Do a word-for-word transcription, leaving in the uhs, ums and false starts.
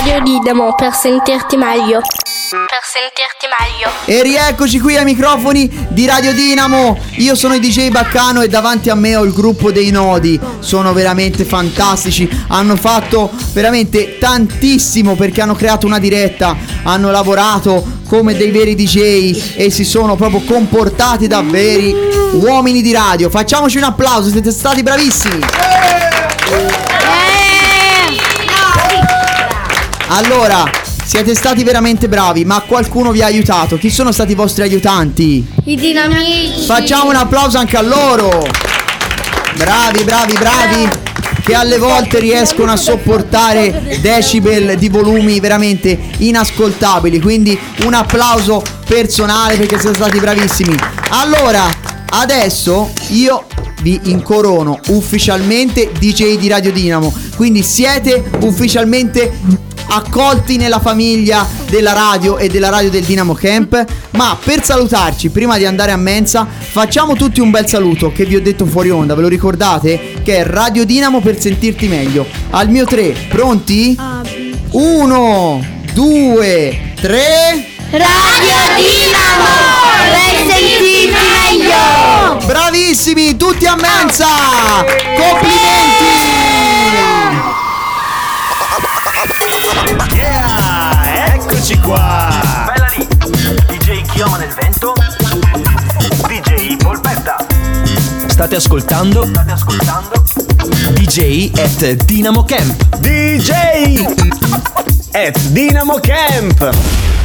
Radio Dinamo per sentirti meglio. Per sentirti meglio. E rieccoci qui ai microfoni di Radio Dinamo. Io sono il D J Baccano e davanti a me ho il gruppo dei Nodi. Sono veramente fantastici. Hanno fatto veramente tantissimo perché hanno creato una diretta, hanno lavorato come dei veri D J e si sono proprio comportati da veri uomini di radio. Facciamoci un applauso, siete stati bravissimi. Allora, siete stati veramente bravi, ma qualcuno vi ha aiutato. Chi sono stati i vostri aiutanti? I dinamici. Facciamo un applauso anche a loro. Bravi, bravi, bravi, che alle volte riescono a sopportare decibel di volumi veramente inascoltabili. Quindi un applauso personale perché siete stati bravissimi. Allora, adesso io vi incorono ufficialmente D J di Radio Dinamo. Quindi siete ufficialmente accolti nella famiglia della radio e della radio del Dinamo Camp. Ma per salutarci, prima di andare a mensa, facciamo tutti un bel saluto che vi ho detto fuori onda. Ve lo ricordate? Che è Radio Dinamo per sentirti meglio. Al mio tre, pronti? Uno, due, tre. Radio Dinamo per sentirti meglio. Bravissimi, tutti a mensa. Complimenti. Yeah, eccoci qua. Bella lì. D J Chioma nel vento. D J Polpetta. State ascoltando? State ascoltando? D J at Dinamo Camp. D J at Dinamo Camp.